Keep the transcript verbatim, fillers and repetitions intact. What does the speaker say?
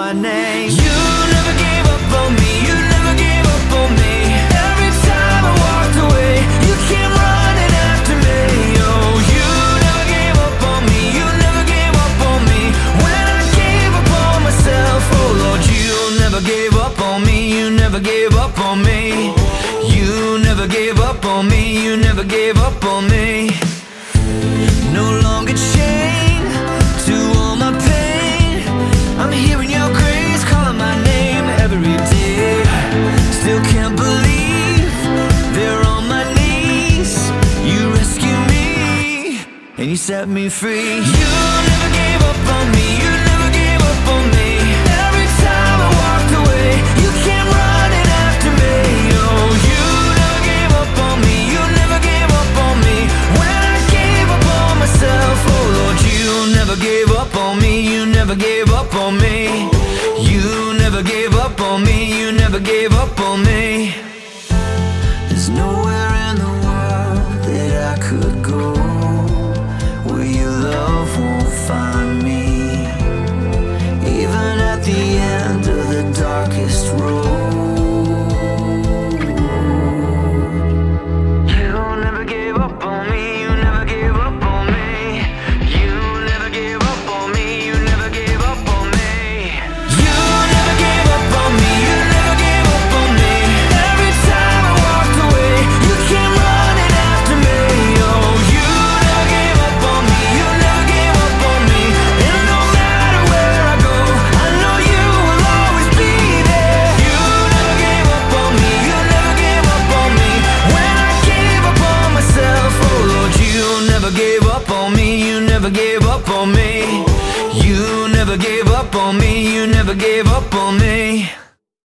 my name. You never gave up on me, you never gave up on me. Every time I walked away, you came running after me. Oh, you never gave up on me, you never gave up on me. When I gave up on myself, oh Lord, you never gave up on me, you never gave up on me. You never gave up on me, you never gave up on me. No longer chained to all my pain, I'm hearing your grace calling my name every day. Still can't believe they're on my knees. You rescued me and you set me free. You never gave up on me, you never gave up on me. Every time I walked away, you came running after me. Oh, you never gave up on me, you never gave up on me. When I gave up on myself, oh Lord, you never gave up on me, you never gave up on me. You never gave up on me, you never gave up on me. There's nowhere in the world that I could go where your love won't find me. Even at the end of the darkest road, you never gave up on me, you never gave up on me. You never gave up on me, you never gave up on me. You never gave up on me, you never gave up on me. Every time I walked away, you came running after me. Oh, you never gave up on me, you never gave up on me. And no matter where I go, I know you will always be there. You never gave up on me, you never gave up on me. When I gave up on myself, oh Lord, you never gave up on me, you never gave up on me. You never gave up on me, you never gave up on me.